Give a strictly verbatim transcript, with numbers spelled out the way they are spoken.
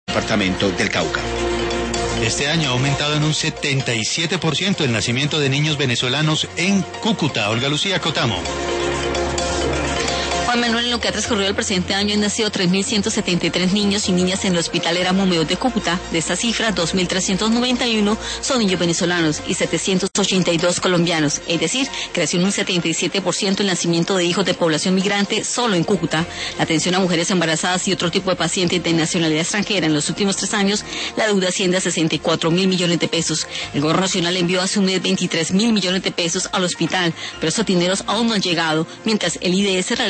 departamento del Cauca. Este año ha aumentado en un setenta y siete por ciento el nacimiento de niños venezolanos en Cúcuta. Olga Lucía Cotamo. Juan Manuel, en lo que ha transcurrido el presente año han nacido tres mil ciento setenta y tres niños y niñas en el Hospital Eramumeos de Cúcuta. De esta cifra, dos mil trescientos noventa y uno son niños venezolanos y setecientos ochenta y dos colombianos. Es decir, creció en un setenta y siete por ciento el nacimiento de hijos de población migrante solo en Cúcuta. La atención a mujeres embarazadas y otro tipo de pacientes de nacionalidad extranjera en los últimos tres años, la deuda asciende a sesenta y cuatro mil millones de pesos. El gobierno nacional envió hace un mes veintitrés mil millones de pesos al hospital, pero esos dineros aún no han llegado, mientras el I D S realiza